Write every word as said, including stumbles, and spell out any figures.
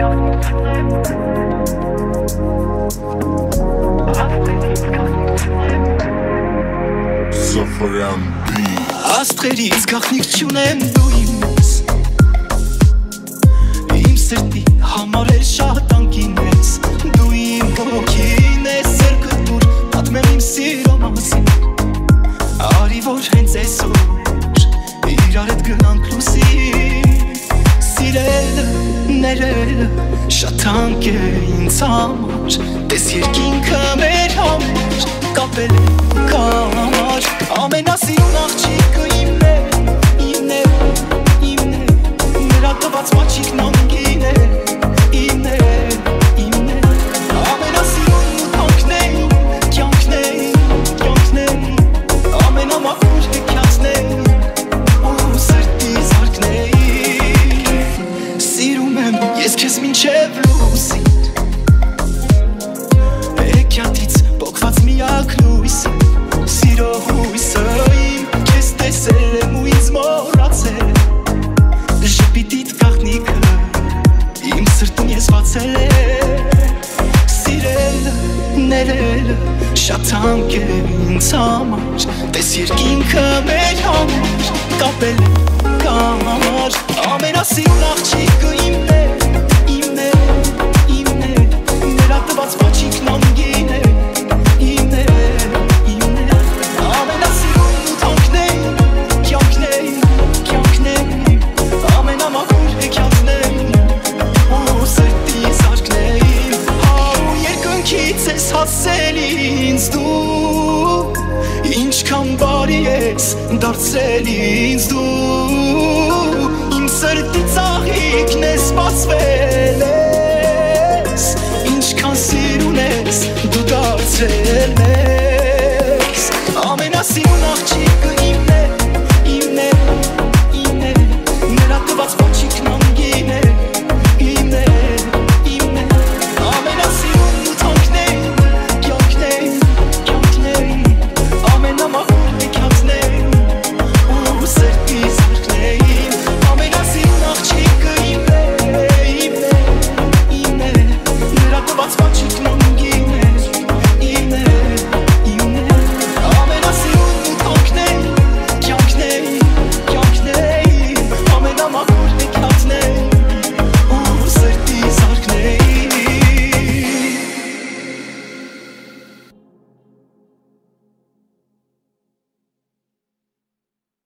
Աստղերից գաղտնիք չունեմ դու ինձ Իմ սրտի համար էլ շատ անկին ես Դու իմ հոգին ես սերկը դուր Պատմեմ իմ սիրո մասին Արի որ հենց այսօր իրար հետ գնանք լուսին Սիրելը, ներելը շատ հանք է ինձ համար Տես երկինքը մեր համար կապել է կամար Ամենասիրուն աղջիկը իմն է, իմն է, իմն է Նրա տված մաչիկն անգին է, իմն է, իմն է Ամենասիրուն մութանքն է, կյանքն է, կյանքն է Ամենամաքուր հեքիաթն է, ու սրտի զարկն է Սիրում եմ ես քեզ մինչև լուսին Հեքիաթից պոկված միակ լույսը Սիրո հույսը իմ քեզ տեսել եմ ու ինձ մոռացել Ժպիտիդ գաղտնիքը իմ սրտում ես բացել եմ Սիրելը, ներելը շատ հանք է ինձ համար Տես երկինքը մեր համար կապել է կամար Ամենասիրուն աղջիկը իմն է, իմն է, իմն է Նրա տված մաչիկն անգին է, իմն է Հասել ինձ դու Ինչքան բարի ես դարձել ինձ դու Իմ սրտի ծաղիկն ես բացվել ես Ինչքան սիրուն ես դու դարձել ես Ամենասիրուն աղջիկը